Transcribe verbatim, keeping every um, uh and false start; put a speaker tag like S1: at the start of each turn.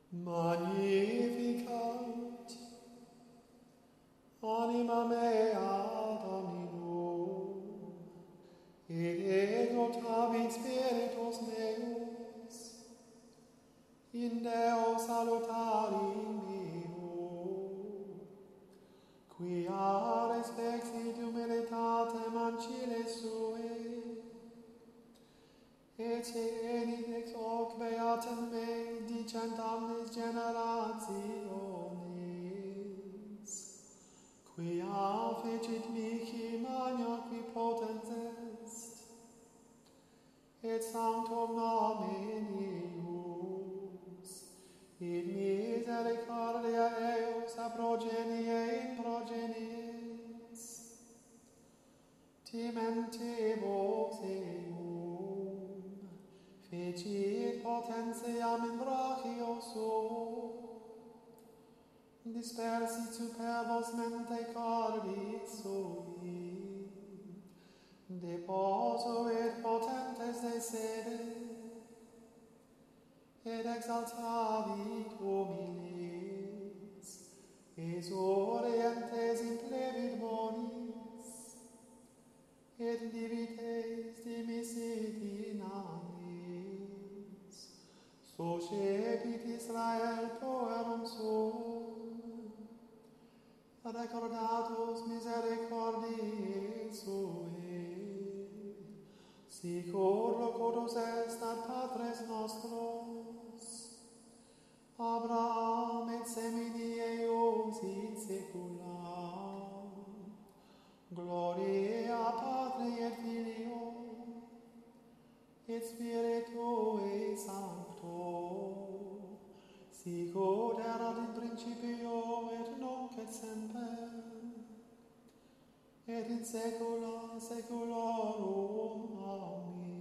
S1: Magnificat anima mea Dominum, et exultavit spiritus meus in Deo salutarim meo, quia respexit humilitatem anciles sue, et enit ex hoc beatem me dicent omnes generationes, quia fecit mihi magna qui potens est, et sanctum nomen eius, et misericordia eius a progenie in progenies, timentibus eum, fecit potentiam in brachio suo, dispersit superbos mente cordis sui, deposuit potentes de sede, et exaltavit humiles, exorientes implevit bonis, et divites dimisit in annis, suscepit Israel poerum suum, recordatus misericordiae sue, sicur locutus est ad patres nostros, Abraham et semini eius in saecula. Gloria Patri et Filio et Spiritui Sancto, sicut erat in principio et nunc et semper, et in saecula saeculorum. Amen.